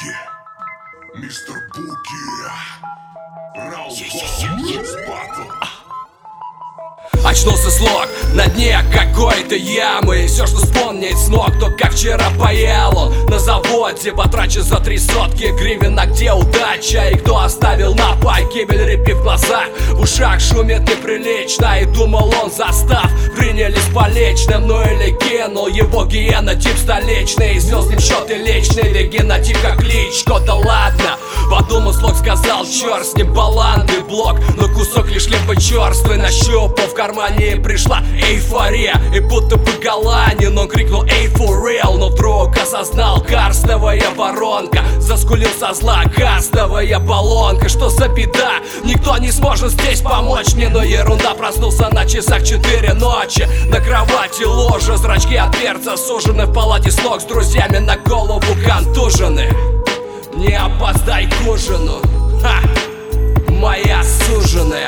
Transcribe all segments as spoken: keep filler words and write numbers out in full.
Буки, мистер Буки, Раунд Батл. Очнулся слог на дне какой-то ямы, и все, что вспомнить смог, то как вчера поел он на заводе, потрачен за три сотки гривен. А где удача? И кто оставил на погибель? Репи в глазах, в ушах шумит неприлично. И думал он, застав принялись по личным. Ну или кинул его генотип столичный, извел с ним счеты личные, или генотип как кличко. Да ладно, подумал слог, сказал, черт с ним, баланды блок, но кусок лишь лепой черствый нащупал в кармане. И пришла эйфория, и будто бы голландин он крикнул «Эй, for real!», но вдруг осознал: карстовая воронка, заскулил со зла кастовая баллонка. Что за беда? Никто не сможет здесь помочь мне, но ерунда. Проснулся на часах четыре ночи, на кровати ложа, зрачки от перца сужены, в палате слог с друзьями на голову контужены. Не опоздай к ужину, ха, моя суженая.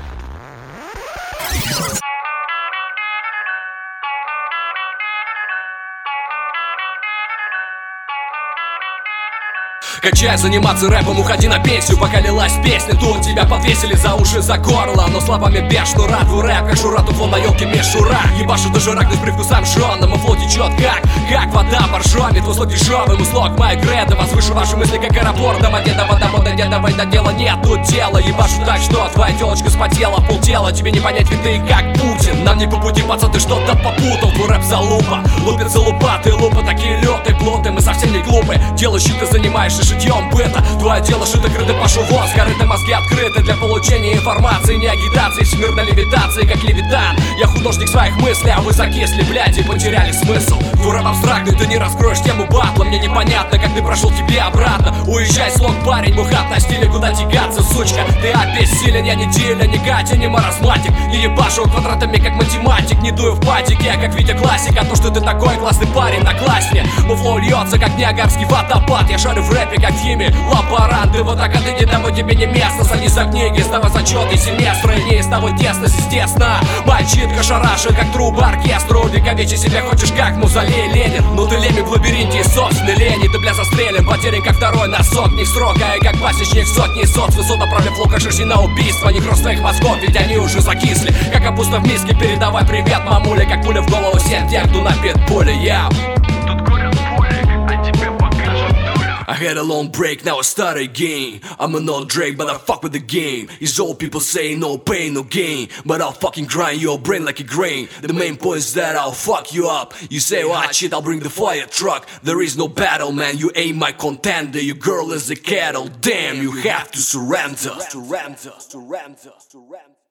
Качай, заниматься рэпом, уходи на пенсию, пока лилась песня. Тут тебя подвесили за уши, за горло, но словами без шнура. Твой рэп, как жура, тут вон на елке мишура. Ебашу даже рак, но с привкусом жжёным, и флоу течет как, как вода боржоми. Твой слог дешевый, мой слог моя кредо, возвышу ваши мысли, как аэропортом. А деда вода, вода, деда, война, дела нет, тут дело. Ебашу так, что твоя телочка спотела, полтела. Тебе не понять, ведь ты как Путин. Нам не по пути, пацан, ты что-то попутал. Твой рэп залупа, лупит за лупаты, лупа такие лёты, плоты. Мы совсем не глупы, делающий ты занимаешься житьем быта. Твое дело шито, крыто, пошел вон, скрыты мозги открыты для получения информации, не агитации, всемирной левитации, как левитан. Я художник своих мыслей, а вы закисли, блядь, и потеряли смысл. Твой рэп абстрактный, ты не раскроешь тему батла. Мне непонятно, как ты прошел, тебе обратно. Уезжай, слог, парень, бухат на стиле, куда тягаться, сучка. Ты обессилен, я не деля, не Катя, не маразматик. Не ебашу квадратами, как математик, не дую в патике, я как Витя Классик. А то, что ты такой классный парень на классне, мой флоу льется, как Ниагарский водопад. Я шарю в рэпе, как химия, лаборанты. Вот так отойди, домой тебе не место. Садись за книги, сдавай зачеты семестра. И не из того тесно, естественно. Мальчитка шарашит, как труба оркестра. Увековечи себя хочешь, как мавзолей Ленин. Ну ты леми в лабиринте из собственной лени. Ты, бля, застрелен, потерян, как второй носок. Не срока, и как пасечник сотни соц. Высот направлен флоу, как шерсти на убийство. Не хруст твоих мозгов, ведь они уже закисли. Как капуста в миске, передавай привет, мамуля. Как пуля в голову всем тем, кто на питбуле, я. I had a long break, now I start again. I'm an old Drake, but I fuck with the game. It's all people say, no pain, no gain. But I'll fucking grind your brain like a grain. The main point is that I'll fuck you up. You say, oh shit, I'll bring the fire truck. There is no battle, man, you ain't my contender. Your girl is a cattle, damn, you have to surrender. Surrender, surrender, surrender.